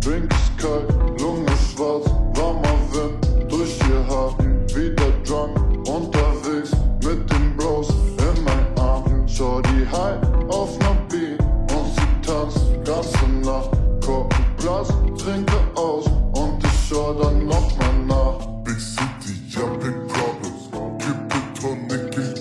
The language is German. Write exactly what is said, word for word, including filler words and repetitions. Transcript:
Drink ist kalt, Lunge schwarz, warmer Wind durch ihr Haar. Wieder drunk, unterwegs mit den Bros in mein Arm. Shorty high auf ner Beat und sie tanzt ganze Nacht. Korkenplatz, trinke aus und ich schau dann noch mal nach. Big City, ja, big problems. Kippe Tonic in